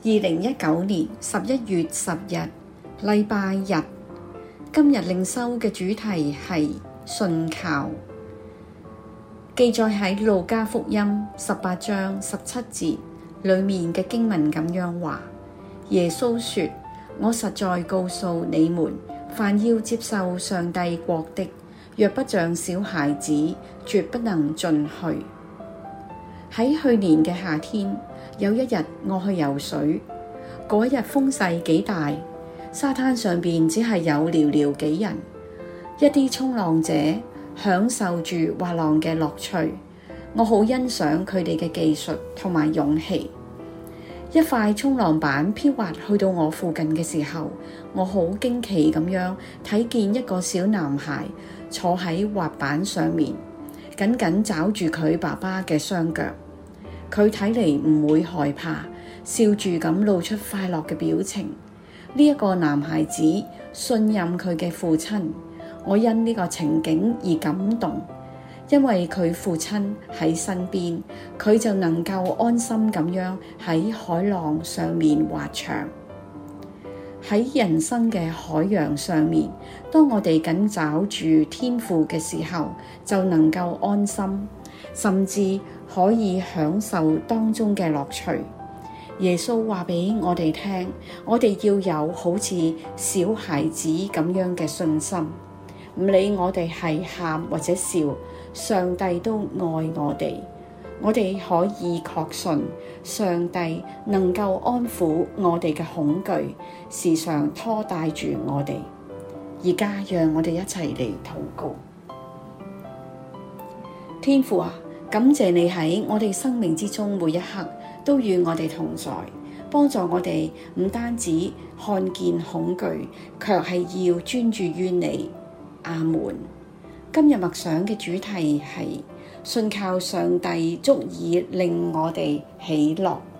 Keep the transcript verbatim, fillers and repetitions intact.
二零一九年十一月十日，禮拜日。今日靈修嘅主題係信靠，記載喺路加福音十八章十七節裏面嘅經文咁樣話：耶穌說，我實在告訴你們，凡要接受上帝國的，若不像小孩子，絕不能進去。喺去年嘅夏天，有一日我去游水，嗰一日風勢幾大，沙灘上邊只係有寥寥幾人，一啲衝浪者享受住滑浪嘅樂趣，我好欣賞佢哋嘅技術同埋勇氣。一塊衝浪板飄滑去到我附近嘅時候，我好驚奇咁樣睇見一個小男孩坐喺滑板上面，緊緊抓住佢爸爸嘅雙腳。佢睇嚟唔會害怕，笑住咁露出快樂嘅表情。呢一個男孩子信任佢嘅父親，我因呢個情景而感動，因為佢父親喺身邊，佢就能夠安心咁樣喺海浪上面滑翔。喺人生嘅海洋上面，當我哋緊抓住天父嘅時候，就能夠安心，甚至可以享受當中嘅樂趣。耶穌話俾我哋聽，我哋要有好似小孩子咁樣嘅信心，唔理我哋係喊或者笑，上帝都愛我哋。我哋可以確信，上帝能夠安撫我哋嘅恐懼，時常拖帶住我哋。而家讓我哋一齊嚟禱告。天父啊，感謝你喺我哋生命之中每一刻都與我哋同在，幫助我哋唔單止看見恐懼，卻係要專注於你。阿門。今日默想嘅主題係信靠上帝足以令我哋喜樂。